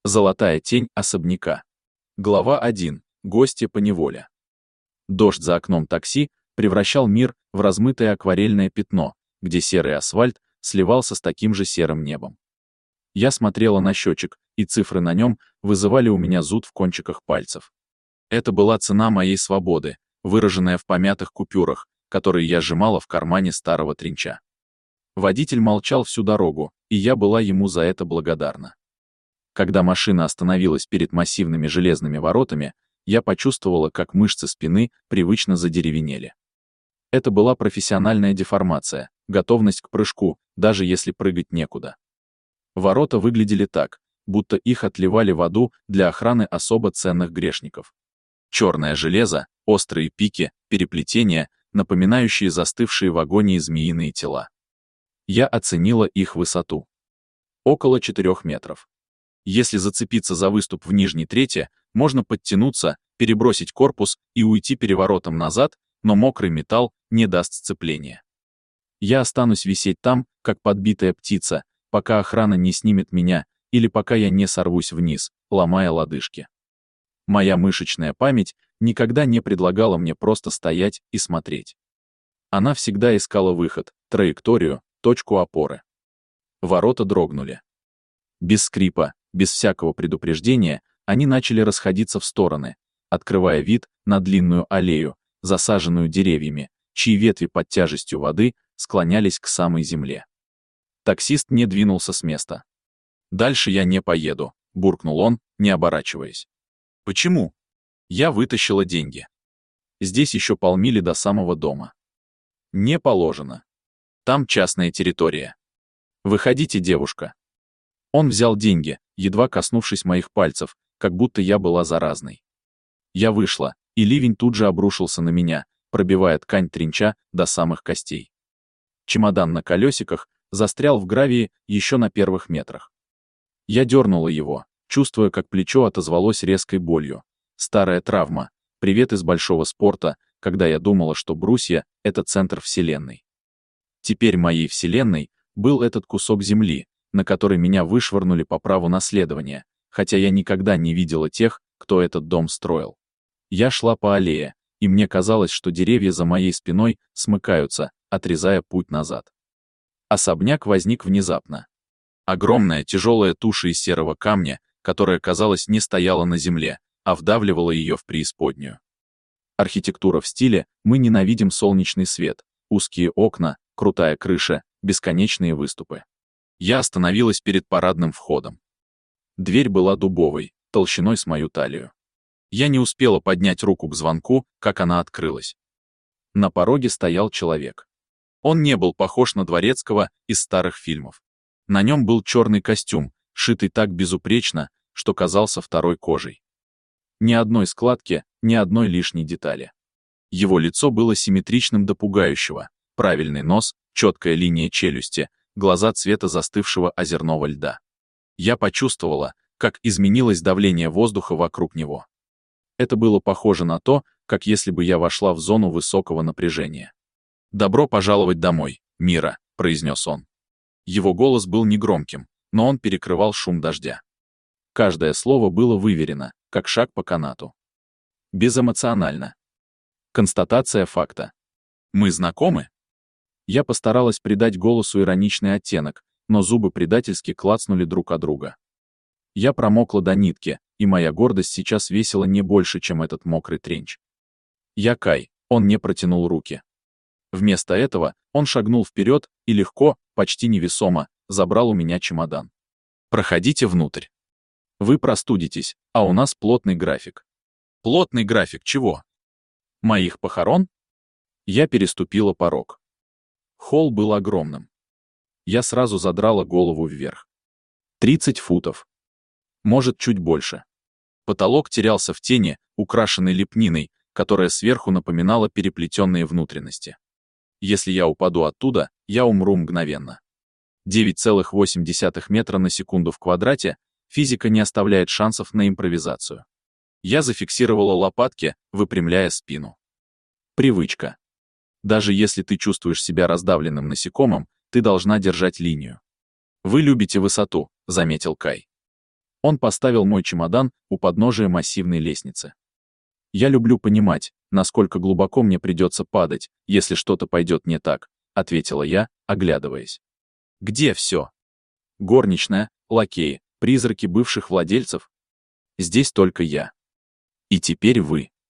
Золотая тень особняка. Глава 1. Гости поневоле. Дождь за окном такси превращал мир в размытое акварельное пятно, где серый асфальт сливался с таким же серым небом. Я смотрела на счетчик, и цифры на нем вызывали у меня зуд в кончиках пальцев. Это была цена моей свободы, выраженная в помятых купюрах, которые я сжимала в кармане старого тренча. Водитель молчал всю дорогу, и я была ему за это благодарна. Когда машина остановилась перед массивными железными воротами, я почувствовала, как мышцы спины привычно задеревенели. Это была профессиональная деформация, готовность к прыжку, даже если прыгать некуда. Ворота выглядели так, будто их отливали в аду для охраны особо ценных грешников. Черное железо, острые пики, переплетения, напоминающие застывшие в агонии змеиные тела. Я оценила их высоту. Около 4 метров. Если зацепиться за выступ в нижней трети, можно подтянуться, перебросить корпус и уйти переворотом назад, но мокрый металл не даст сцепления. Я останусь висеть там, как подбитая птица, пока охрана не снимет меня, или пока я не сорвусь вниз, ломая лодыжки. Моя мышечная память никогда не предлагала мне просто стоять и смотреть. Она всегда искала выход, траекторию, точку опоры. Ворота дрогнули. Без скрипа, без всякого предупреждения, они начали расходиться в стороны, открывая вид на длинную аллею, засаженную деревьями, чьи ветви под тяжестью воды склонялись к самой земле. Таксист не двинулся с места. «Дальше я не поеду», — буркнул он, не оборачиваясь. «Почему?» Я вытащила деньги. Здесь еще полмили до самого дома. «Не положено. Там частная территория. Выходите, девушка». Он взял деньги, едва коснувшись моих пальцев, как будто я была заразной. Я вышла, и ливень тут же обрушился на меня, пробивая ткань тренча до самых костей. Чемодан на колесиках застрял в гравии еще на первых метрах. Я дернула его, чувствуя, как плечо отозвалось резкой болью. Старая травма, привет из большого спорта, когда я думала, что брусья — это центр вселенной. Теперь моей вселенной был этот кусок земли, на который меня вышвырнули по праву наследования, хотя я никогда не видела тех, кто этот дом строил. Я шла по аллее, и мне казалось, что деревья за моей спиной смыкаются, отрезая путь назад. Особняк возник внезапно. Огромная тяжелая туша из серого камня, которая, казалось, не стояла на земле, а вдавливала ее в преисподнюю. Архитектура в стиле «мы ненавидим солнечный свет», узкие окна, крутая крыша, бесконечные выступы. Я остановилась перед парадным входом. Дверь была дубовой, толщиной с мою талию. Я не успела поднять руку к звонку, как она открылась. На пороге стоял человек. Он не был похож на дворецкого из старых фильмов. На нем был черный костюм, шитый так безупречно, что казался второй кожей. Ни одной складки, ни одной лишней детали. Его лицо было симметричным до пугающего. Правильный нос, четкая линия челюсти, глаза цвета застывшего озерного льда. Я почувствовала, как изменилось давление воздуха вокруг него. Это было похоже на то, как если бы я вошла в зону высокого напряжения. «Добро пожаловать домой, Мира», — произнес он. Его голос был негромким, но он перекрывал шум дождя. Каждое слово было выверено, как шаг по канату. Безэмоционально. Констатация факта. «Мы знакомы?» Я постаралась придать голосу ироничный оттенок, но зубы предательски клацнули друг о друга. Я промокла до нитки, и моя гордость сейчас весила не больше, чем этот мокрый тренч. «Я Кай», он не протянул руки. Вместо этого он шагнул вперед и легко, почти невесомо, забрал у меня чемодан. «Проходите внутрь. Вы простудитесь, а у нас плотный график». «Плотный график чего? Моих похорон?» Я переступила порог. Холл был огромным. Я сразу задрала голову вверх. 30 футов. Может, чуть больше. Потолок терялся в тени, украшенной лепниной, которая сверху напоминала переплетенные внутренности. Если я упаду оттуда, я умру мгновенно. 9,8 метра на секунду в квадрате, физика не оставляет шансов на импровизацию. Я зафиксировала лопатки, выпрямляя спину. Привычка. Даже если ты чувствуешь себя раздавленным насекомым, ты должна держать линию. «Вы любите высоту», — заметил Кай. Он поставил мой чемодан у подножия массивной лестницы. «Я люблю понимать, насколько глубоко мне придется падать, если что-то пойдет не так», — ответила я, оглядываясь. «Где все? Горничная, лакеи, призраки бывших владельцев? Здесь только я. И теперь вы».